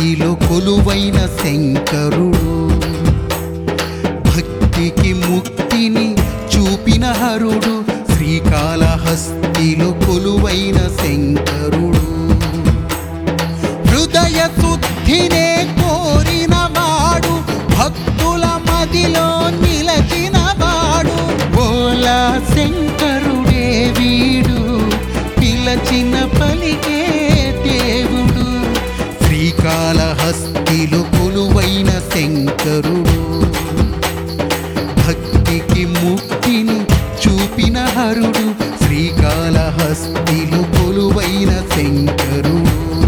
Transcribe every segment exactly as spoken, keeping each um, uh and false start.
హస్తిలో కొలువైన శంకరుడు, భక్తికి ముక్తిని చూపిన హరుడు, శ్రీకాళహస్తిలో కొలువైన శంకరుడు. హృదయ శుద్ధినే కోరిన వాడు, భక్తుల మదిలో నిలచిన వాడు, బోలా శంకరుడే వీడు, పిలచిన పలికే దేవుడు. శ్రీకాళహస్తిలో కొలువైన శంకరుడు, భక్తికి ముక్తిని చూపిన హరుడు, శ్రీకాళహస్తిలో కొలువైన శంకరుడు.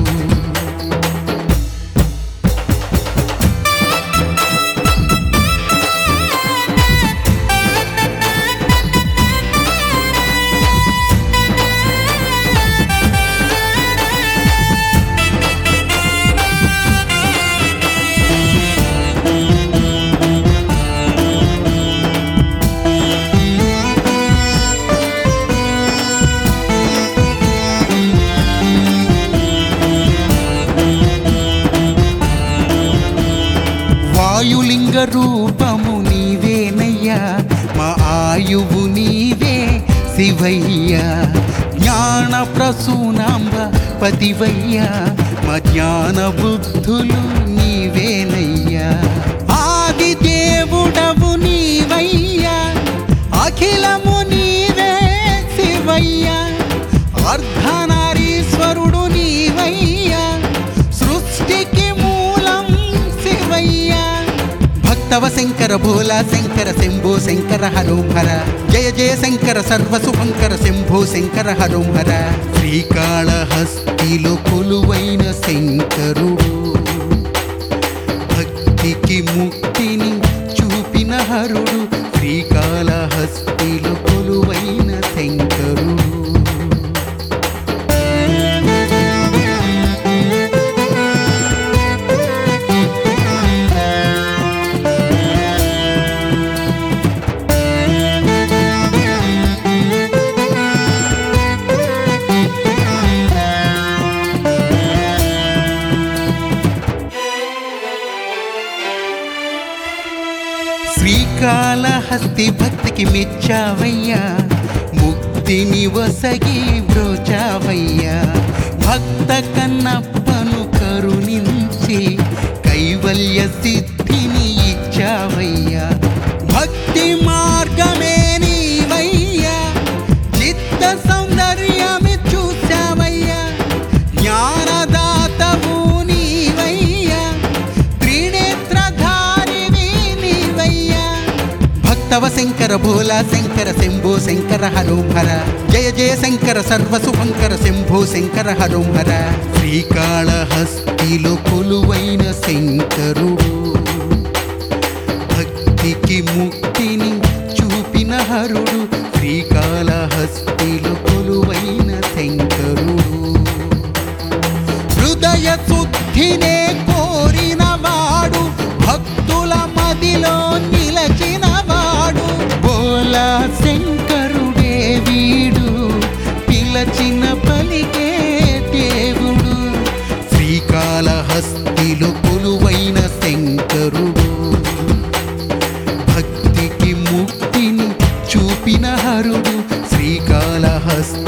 వాయులింగ రూపము నీవేనయ్యా, మా ఆయువు నీవే శివయ్యా. జ్ఞాన ప్రసూనాంబ పతివయ్యా, మా జ్ఞాన బుద్ధులు నీవేనయ్యా. ఆది దేవుడవు నీవయ్యా, అఖిలము నీవే శివయ్యా. అర్ధనారీశ్వరుడు నీవయ్యా, సృష్టికి మూలం శివయ్యా. భక్తవ శంకర భోలా శంకర శంభో శంకర హరోం హర, జయ జయ శంకర సర్వ శుభంకర శంభో శంకర హరోం హర. శ్రీకాళహస్తిలో కొలువైన శంకరుడు, భక్తికి ముక్తిని చూపిన హరుడు, శ్రీకాళహస్తిలో కొలువైన శంకరుడు. శ్రీకాళహస్తి భక్తికి మెచ్చావయ్యా, ముక్తిని వసగి బ్రోచావయ్యా. భక్త కన్నప్పను కరుణించి కైవల్య సిద్ధిని ఇచ్చావయ్యా. భక్తి మార్గమే నీవయ్యా, చిత్త సౌందర్యమే చూసావయ్యా. జ్ఞానదాతవు నీవయ్యా, త్రినేత్రధారివి నీవయ్యా. భక్తవ శంకర భోలా శంకర శంభో శంకర హరోం హర, జయ జయ శంకర సర్వ శుభంకర శంభో శంకర హరోం హర. శ్రీకాళహస్తిలో కొలువైన శంకరుడు, భక్తికి ముక్తిని చూపిన హరుడు, శ్రీకాళహస్తిలో కొలువైన శంకరుడు. హృదయ శుద్ధినే కోరిన వాడు, భక్తుల మదిలో నిలచిన వాడు, బోలా శంకరుడే వీడు, పిలచిన పలికే దేవుడు. శ్రీకాళహస్తిలో కొలువైన శంకరుడు, భక్తికి ముక్తిని చూపిన హరుడు, శ్రీకాళహస్తి